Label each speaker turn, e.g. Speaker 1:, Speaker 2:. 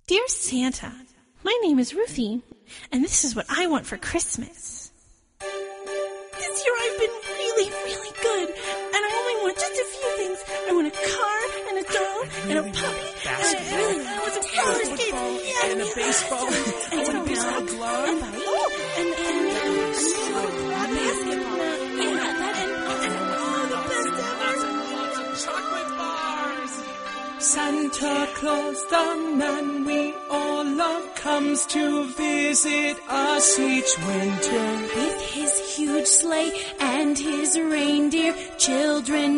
Speaker 1: Dear Santa, my name is Ruthie, and this is what I want for Christmas. This year I've been really, really good, and I only want just a few things. I want a car, and a doll, and a puppy, and I want some roller skates,
Speaker 2: and a baseball, and a baseball glove,
Speaker 1: and basketball, and the best ever.
Speaker 2: Chocolate bars. Santa Claus, the man we all love, comes to visit us each winter.
Speaker 1: With his huge sleigh and his reindeer, children